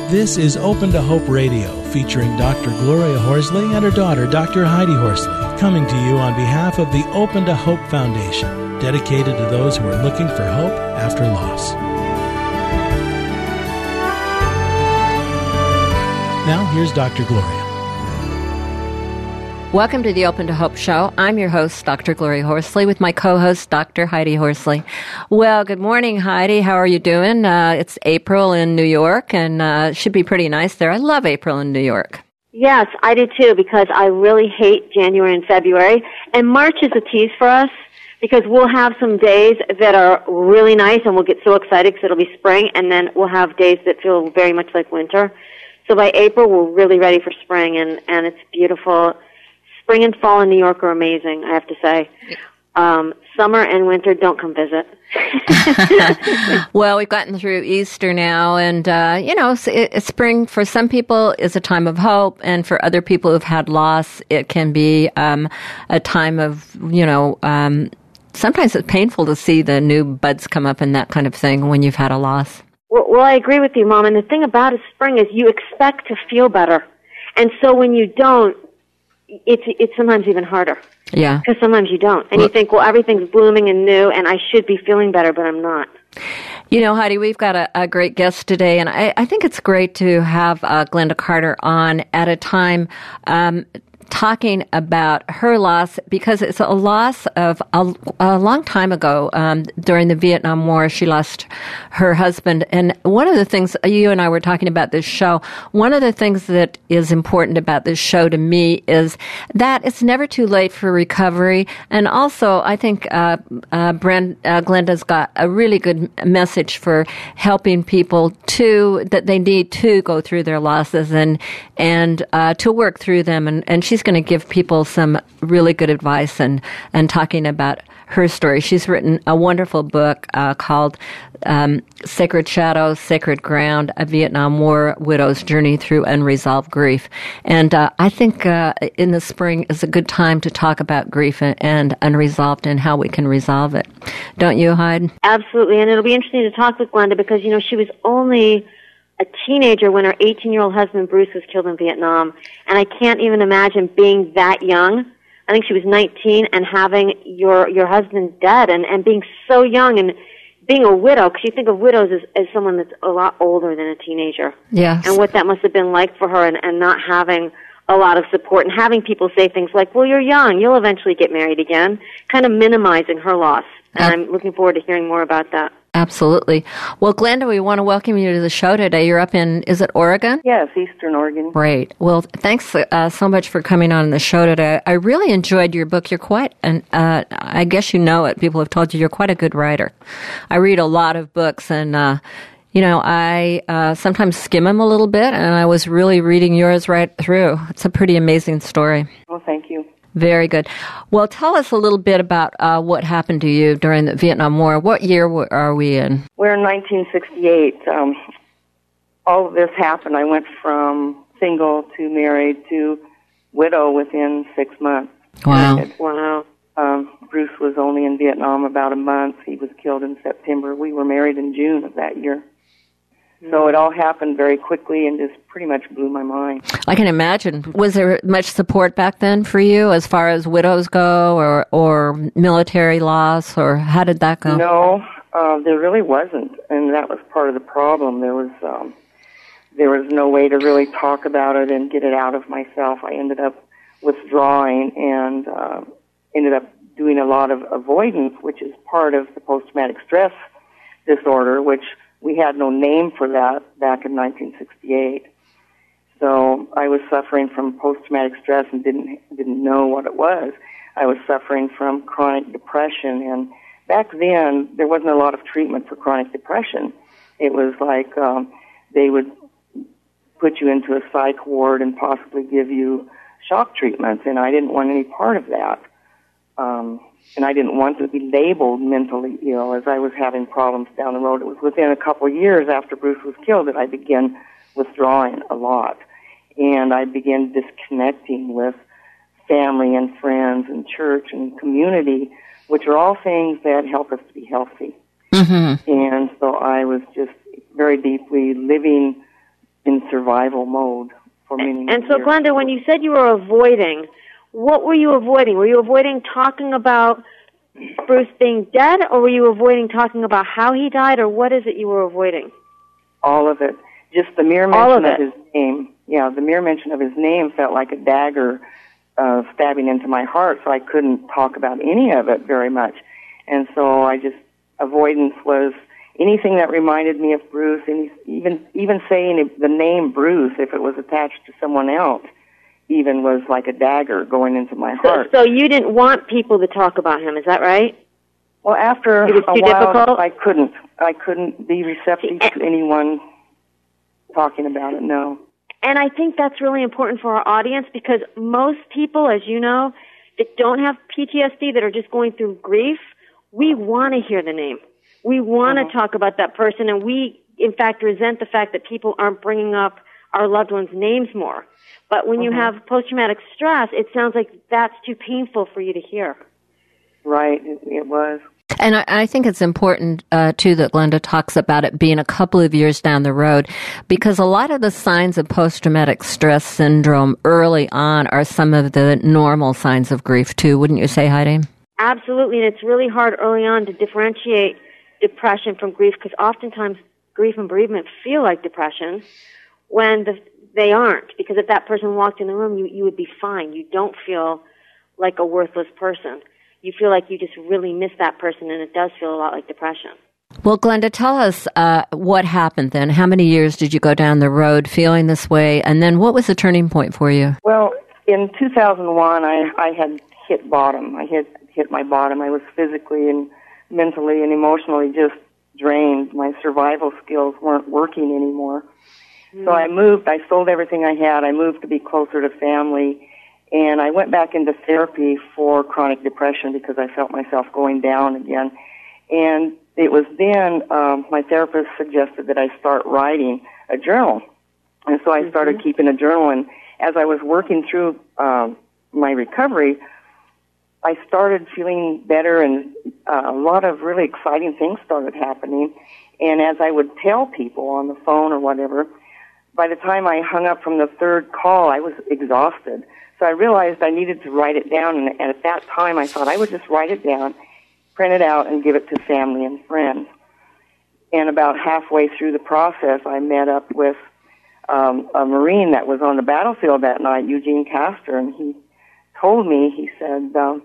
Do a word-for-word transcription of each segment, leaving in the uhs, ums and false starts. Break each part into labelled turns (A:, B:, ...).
A: This is Open to Hope Radio, featuring Doctor Gloria Horsley and her daughter, Doctor Heidi Horsley, coming to you on behalf of the Open to Hope Foundation, dedicated to those who are looking for hope after loss. Now, here's Doctor Gloria.
B: Welcome to the Open to Hope Show. I'm your host, Doctor Gloria Horsley, with my co-host, Doctor Heidi Horsley. Well, good morning, Heidi. How are you doing? Uh, it's April in New York, and uh, it should be pretty nice there. I love April in New York.
C: Yes, I do too, because I really hate January and February. And March is a tease for us, because we'll have some days that are really nice, and we'll get so excited because it'll be spring, and then we'll have days that feel very much like winter. So by April, we're really ready for spring, and, and it's beautiful. Spring and fall in New York are amazing, I have to say. Um, summer and winter, don't come visit.
B: Well, we've gotten through Easter now, and, uh, you know, it, it, spring for some people is a time of hope, and for other people who've had loss, it can be um, a time of, you know, um, sometimes it's painful to see the new buds come up and that kind of thing when you've had a loss.
C: Well, well, I agree with you, Mom, and the thing about it, spring is you expect to feel better. And so when you don't, it's it's sometimes even harder.
B: Yeah.
C: Because sometimes you don't. And well, you think, well, everything's blooming and new, and I should be feeling better, but I'm not.
B: You know, Heidi, we've got a, a great guest today, and I, I think it's great to have uh, Glenda Carter on at a time um, talking about her loss, because it's a loss of a, a long time ago. Um, during the Vietnam War, she lost her husband. And one of the things, you and I were talking about this show, one of the things that is important about this show to me is that it's never too late for recovery. And also, I think uh, uh, Brent, uh, Glenda's got a really good message for helping people to, that they need to go through their losses and, and uh, to work through them. And, and she's going to give people some really good advice and, and talking about her story. She's written a wonderful book uh, called um, Sacred Shadows, Sacred Ground, A Vietnam War Widow's Journey Through Unresolved Grief. And uh, I think uh, in the spring is a good time to talk about grief and, and unresolved and how we can resolve it. Don't you, Hyde?
C: Absolutely, and it'll be interesting to talk with Glenda, because, you know, she was only a teenager when her eighteen-year-old husband, Bruce, was killed in Vietnam. And I can't even imagine being that young. I think she was nineteen, and having your your husband dead, and, and being so young, and being a widow, because you think of widows as, as someone that's a lot older than a teenager.
B: Yes.
C: And what that must have been like for her, and, and not having a lot of support, and having people say things like, well, you're young, you'll eventually get married again, kind of minimizing her loss. And uh, I'm looking forward to hearing more about that.
B: Absolutely. Well, Glenda, we want to welcome you to the show today. You're up in, is it Oregon?
D: Yes, Eastern Oregon.
B: Great. Well, thanks uh, so much for coming on the show today. I really enjoyed your book. You're quite, an, uh, I guess you know it. People have told you you're quite a good writer. I read a lot of books, and, uh, you know, I uh, sometimes skim them a little bit, and I was really reading yours right through. It's a pretty amazing story.
D: Well, thank you.
B: Very good. Well, tell us a little bit about uh, what happened to you during the Vietnam War. What year w- are we in?
D: We're in nineteen sixty-eight. Um, all of this happened. I went from single to married to widow within six months.
B: Wow.
C: Wow.
D: Um, Bruce was only in Vietnam about a month. He was killed in September. We were married in June of that year. So it all happened very quickly and just pretty much blew my mind.
B: I can imagine. Was there much support back then for you as far as widows go, or or military loss, or how did that go?
D: No, uh, there really wasn't, and that was part of the problem. There was um, there was no way to really talk about it and get it out of myself. I ended up withdrawing and uh, ended up doing a lot of avoidance, which is part of the post-traumatic stress disorder, which we had no name for that back in nineteen sixty-eight. So I was suffering from post-traumatic stress and didn't didn't know what it was. I was suffering from chronic depression, and back then there wasn't a lot of treatment for chronic depression. It was like um, they would put you into a psych ward and possibly give you shock treatments, and I didn't want any part of that. Um, and I didn't want to be labeled mentally ill as I was having problems down the road. It was within a couple of years after Bruce was killed that I began withdrawing a lot. And I began disconnecting with family and friends and church and community, which are all things that help us to be healthy.
B: Mm-hmm.
D: And so I was just very deeply living in survival mode for many, many
C: And so,
D: years.
C: Glenda, when you said you were avoiding, what were you avoiding? Were you avoiding talking about Bruce being dead, or were you avoiding talking about how he died, or what is it you were avoiding?
D: All of it. Just the mere
C: All of
D: mention of,
C: it.
D: his name. Yeah, the mere mention of his name felt like a dagger uh, stabbing into my heart, so I couldn't talk about any of it very much. And so I just, avoidance was anything that reminded me of Bruce, and even even saying the name Bruce, if it was attached to someone else, even was like a dagger going into my
C: So,
D: heart.
C: so you didn't want people to talk about him, is that right?
D: Well, after
C: It was
D: a
C: too
D: while,
C: difficult?
D: I couldn't. I couldn't be receptive
C: See,
D: to anyone talking about it, no.
C: And I think that's really important for our audience, because most people, as you know, that don't have P T S D, that are just going through grief, we want to hear the name. We want to
D: Mm-hmm.
C: talk about that person, and we, in fact, resent the fact that people aren't bringing up our loved ones' names more. But when you
D: Mm-hmm.
C: have post-traumatic stress, it sounds like that's too painful for you to hear.
D: Right, it, it was.
B: And I, I think it's important, uh, too, that Glenda talks about it being a couple of years down the road, because a lot of the signs of post-traumatic stress syndrome early on are some of the normal signs of grief, too. Wouldn't you say, Heidi?
C: Absolutely, and it's really hard early on to differentiate depression from grief, because oftentimes grief and bereavement feel like depression when the, they aren't, because if that person walked in the room, you, you would be fine. You don't feel like a worthless person. You feel like you just really miss that person, and it does feel a lot like depression.
B: Well, Glenda, tell us uh, what happened then. How many years did you go down the road feeling this way, and then what was the turning point for you?
D: Well, in two thousand one, I, I had hit bottom. I hit hit my bottom. I was physically and mentally and emotionally just drained. My survival skills weren't working anymore. Mm. So I moved. I sold everything I had. I moved to be closer to family, and I went back into therapy for chronic depression because I felt myself going down again. And it was then um, my therapist suggested that I start writing a journal. And so I mm-hmm. started keeping a journal, and as I was working through um, my recovery, I started feeling better, and uh, a lot of really exciting things started happening. And as I would tell people on the phone or whatever, by the time I hung up from the third call, I was exhausted. So I realized I needed to write it down, and at that time I thought I would just write it down, print it out, and give it to family and friends. And about halfway through the process, I met up with um, a Marine that was on the battlefield that night, Eugene Castor, and he told me, he said, um,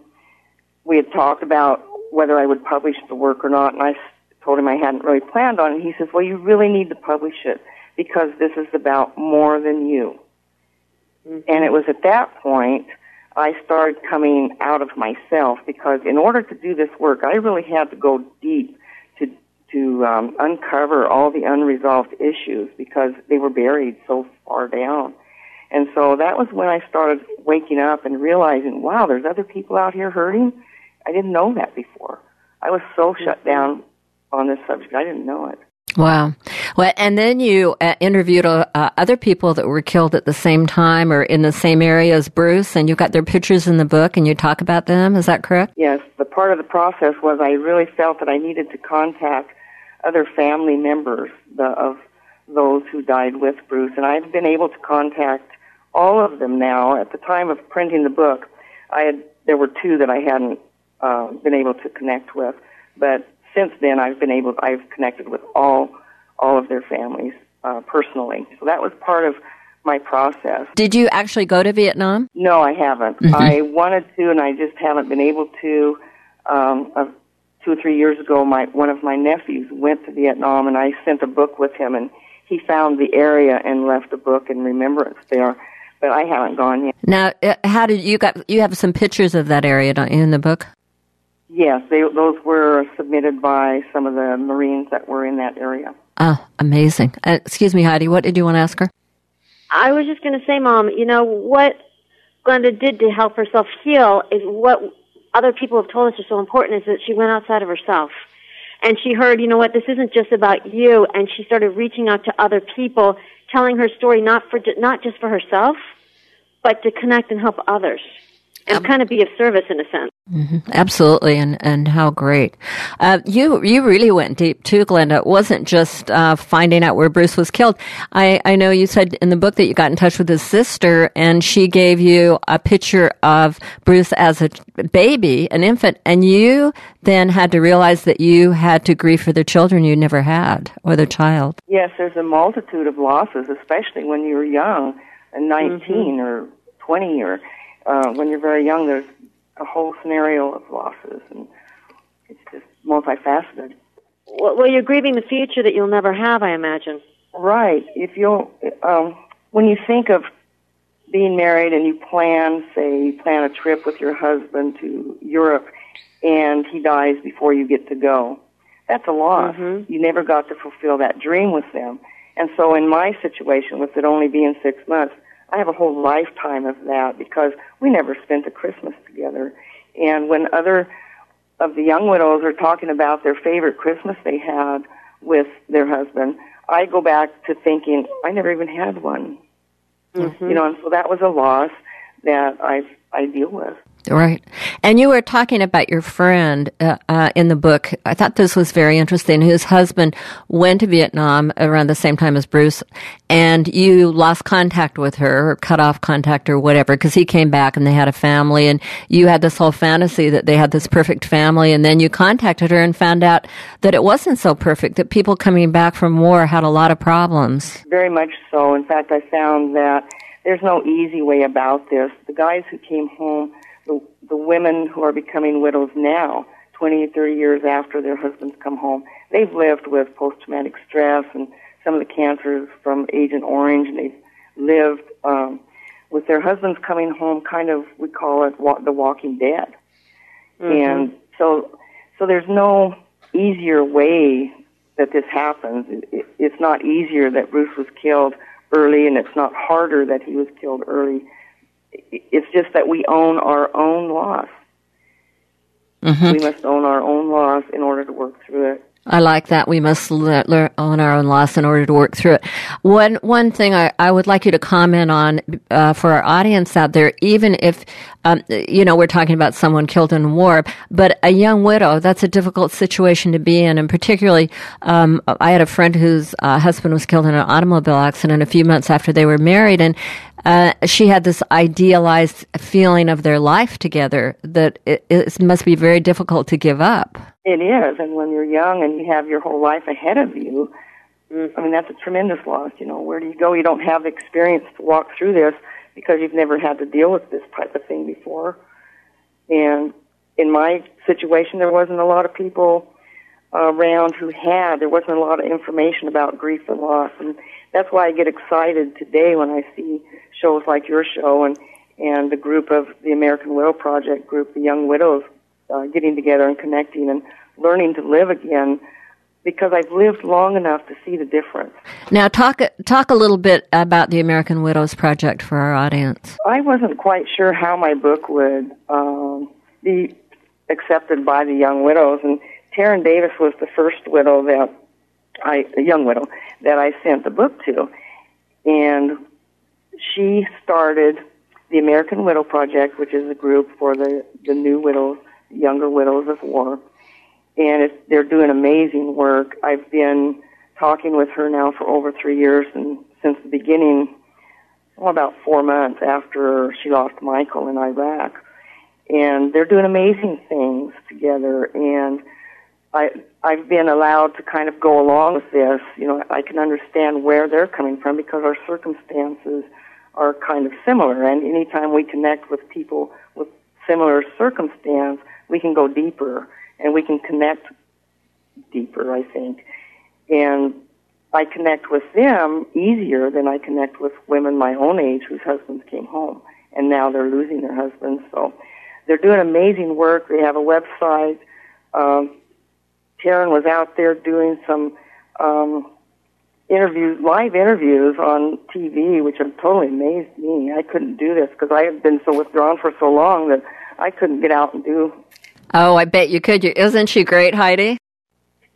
D: we had talked about whether I would publish the work or not, and I told him I hadn't really planned on it. He says, well, you really need to publish it because this is about more than you. Mm-hmm. And it was at that point I started coming out of myself, because in order to do this work, I really had to go deep to to um, uncover all the unresolved issues because they were buried so far down. And so that was when I started waking up and realizing, wow, there's other people out here hurting. I didn't know that before. I was so shut down on this subject, I didn't know it.
B: Wow. Well, and then you uh, interviewed uh, other people that were killed at the same time or in the same area as Bruce, and you got their pictures in the book, and you talk about them. Is that correct?
D: Yes. The part of the process was I really felt that I needed to contact other family members the, of those who died with Bruce, and I've been able to contact all of them now. At the time of printing the book, I had there were two that I hadn't uh, been able to connect with, but since then I've been able I've connected with all all of their families uh, personally. So that was part of my process.
B: Did you actually go to Vietnam?
D: No, I haven't. Mm-hmm. I wanted to, and I just haven't been able to. Um, uh, two or three years ago, my one of my nephews went to Vietnam, and I sent a book with him, and he found the area and left a book in remembrance there. But I haven't gone yet.
B: Now, uh, how did you got? You have some pictures of that area, don't you, in the book?
D: Yes, they, those were submitted by some of the Marines that were in that area.
B: Oh, amazing. Uh, excuse me, Heidi, what did you want to ask her?
C: I was just going to say, Mom, you know, what Glenda did to help herself heal is what other people have told us is so important, is that she went outside of herself. And she heard, you know what, this isn't just about you, and she started reaching out to other people, telling her story not for not just for herself, but to connect and help others, and um, kind of be of service in a sense.
B: Mm-hmm. Absolutely, and, and how great. Uh, you you really went deep too, Glenda. It wasn't just uh, finding out where Bruce was killed. I, I know you said in the book that you got in touch with his sister, and she gave you a picture of Bruce as a baby, an infant, and you then had to realize that you had to grieve for the children you never had, or the child.
D: Yes, there's a multitude of losses, especially when you're young, and nineteen
C: Mm-hmm.
D: or twenty, or uh, when you're very young, there's a whole scenario of losses, and it's just multifaceted.
C: Well, well, you're grieving the future that you'll never have, I imagine.
D: Right. If you, um, when you think of being married and you plan, say, you plan a trip with your husband to Europe, and he dies before you get to go, that's a loss.
C: Mm-hmm.
D: You never got to fulfill that dream with them. And so in my situation, with it only being six months, I have a whole lifetime of that because we never spent a Christmas together. And when other of the young widows are talking about their favorite Christmas they had with their husband, I go back to thinking, I never even had one.
C: Mm-hmm.
D: You know, and so that was a loss that I I deal with.
B: Right. And you were talking about your friend uh, uh, in the book. I thought this was very interesting, whose husband went to Vietnam around the same time as Bruce, and you lost contact with her, or cut off contact or whatever, because he came back and they had a family, and you had this whole fantasy that they had this perfect family, and then you contacted her and found out that it wasn't so perfect, that people coming back from war had a lot of problems.
D: Very much so. In fact, I found that there's no easy way about this. The guys who came home, The, the women who are becoming widows now, twenty, thirty years after their husbands come home, they've lived with post-traumatic stress and some of the cancers from Agent Orange, and they've lived um, with their husbands coming home, kind of, we call it wa- the walking dead. Mm-hmm. And so so there's no easier way that this happens. It, it, it's not easier that Bruce was killed early, and it's not harder that he was killed early. It's just that we own our own loss. Mm-hmm. We must own our own loss in order to work through it.
B: I like that. We must le- learn on our own loss in order to work through it. One one thing I, I would like you to comment on uh, for our audience out there, even if, um, you know, we're talking about someone killed in war, but a young widow, that's a difficult situation to be in. And particularly, um, I had a friend whose uh, husband was killed in an automobile accident a few months after they were married, and Uh, she had this idealized feeling of their life together that it, it must be very difficult to give up.
D: It is, and when you're young and you have your whole life ahead of you, I mean, that's a tremendous loss. You know, where do you go? You don't have the experience to walk through this because you've never had to deal with this type of thing before. And in my situation, there wasn't a lot of people uh, around who had. There wasn't a lot of information about grief and loss, and that's why I get excited today when I see shows like your show and, and the group of the American Widow Project group, the young widows, uh, getting together and connecting and learning to live again, because I've lived long enough to see the difference.
B: Now, talk talk a little bit about the American Widows Project for our audience.
D: I wasn't quite sure how my book would um, be accepted by the young widows, and Taryn Davis was the first widow that I, a young widow, that I sent the book to. And she started the American Widow Project, which is a group for the, the new widows, younger widows of war. And it's, they're doing amazing work. I've been talking with her now for over three years, and since the beginning, well, about four months after she lost Michael in Iraq. And they're doing amazing things together, and I, I've been allowed to kind of go along with this. You know, I can understand where they're coming from because our circumstances are kind of similar. And anytime we connect with people with similar circumstance, we can go deeper and we can connect deeper, I think. And I connect with them easier than I connect with women my own age whose husbands came home, and now they're losing their husbands. So they're doing amazing work. They have a website. Um, Taryn was out there doing some um, interviews, live interviews on T V, which have totally amazed me. I couldn't do this because I had been so withdrawn for so long that I couldn't get out and do.
B: Oh, I bet you could. Isn't she great, Heidi?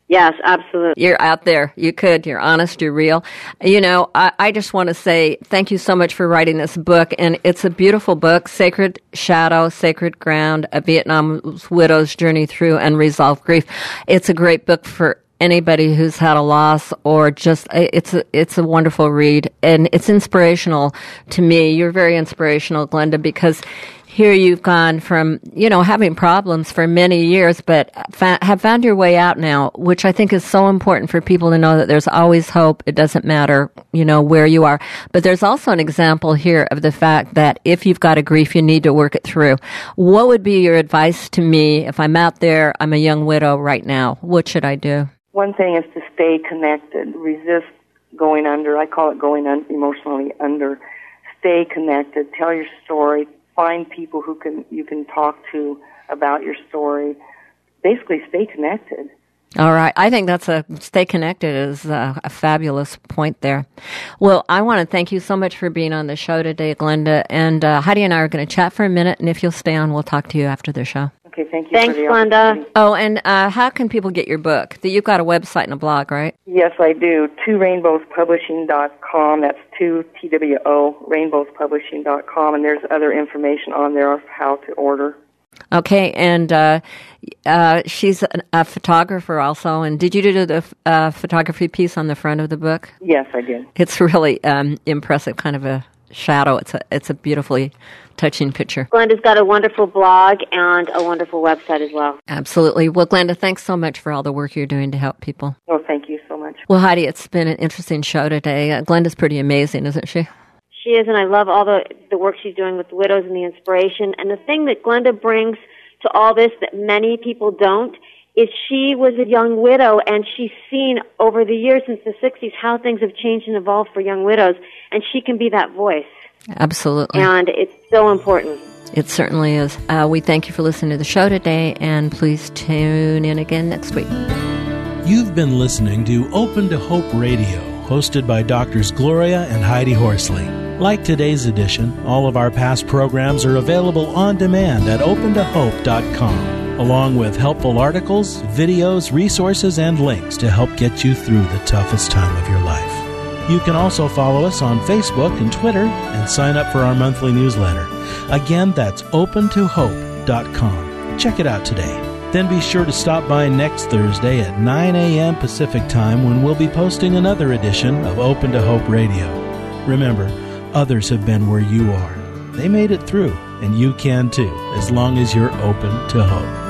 C: Yes, absolutely.
B: You're out there. You could. You're honest. You're real. You know, I, I just want to say thank you so much for writing this book. And it's a beautiful book, Sacred Shadow, Sacred Ground, A Vietnam Widow's Journey Through Unresolved Grief. It's a great book for anybody who's had a loss, or just, it's a, it's a wonderful read. And it's inspirational to me. You're very inspirational, Glenda, because here you've gone from, you know, having problems for many years, but fa- have found your way out now, which I think is so important for people to know that there's always hope. It doesn't matter, you know, where you are. But there's also an example here of the fact that if you've got a grief, you need to work it through. What would be your advice to me if I'm out there, I'm a young widow right now? What should I do?
D: One thing is to stay connected. Resist going under. I call it going un- emotionally under. Stay connected. Tell your story. Find people who can you can talk to about your story. Basically, stay connected.
B: All right. I think that's a stay connected is a, a fabulous point there. Well, I want to thank you so much for being on the show today, Glenda. And uh, Heidi and I are going to chat for a minute, and if you'll stay on, we'll talk to you after the show.
D: Okay, thank you.
C: Thanks,
D: for the
C: Glenda.
B: Oh, and uh, how can people get your book? You've got a website and a blog, right?
D: Yes, I do. two rainbows publishing dot com. That's two, T W O, rainbows publishing dot com. And there's other information on there of how to order.
B: Okay, and uh, uh, she's a, a photographer also. And did you do the uh, photography piece on the front of the book?
D: Yes, I did.
B: It's really um, impressive, kind of a shadow. It's a it's a beautifully touching picture.
C: Glenda's got a wonderful blog and a wonderful website as well.
B: Absolutely. Well, Glenda, thanks so much for all the work you're doing to help people.
D: Oh, thank you so much.
B: Well, Heidi, it's been an interesting show today. Uh, Glenda's pretty amazing, isn't she?
C: She is, and I love all the, the work she's doing with the widows and the inspiration. And the thing that Glenda brings to all this that many people don't is she was a young widow, and she's seen over the years since the sixties how things have changed and evolved for young widows, and she can be that voice.
B: Absolutely.
C: And it's so important.
B: It certainly is. Uh, we thank you for listening to the show today, and please tune in again next week.
A: You've been listening to Open to Hope Radio, hosted by Doctors Gloria and Heidi Horsley. Like today's edition, all of our past programs are available on demand at open to hope dot com, along with helpful articles, videos, resources, and links to help get you through the toughest time of your life. You can also follow us on Facebook and Twitter and sign up for our monthly newsletter. Again, that's open to hope dot com. Check it out today. Then be sure to stop by next Thursday at nine a.m. Pacific Time when we'll be posting another edition of Open to Hope Radio. Remember, others have been where you are. They made it through, and you can too, as long as you're open to hope.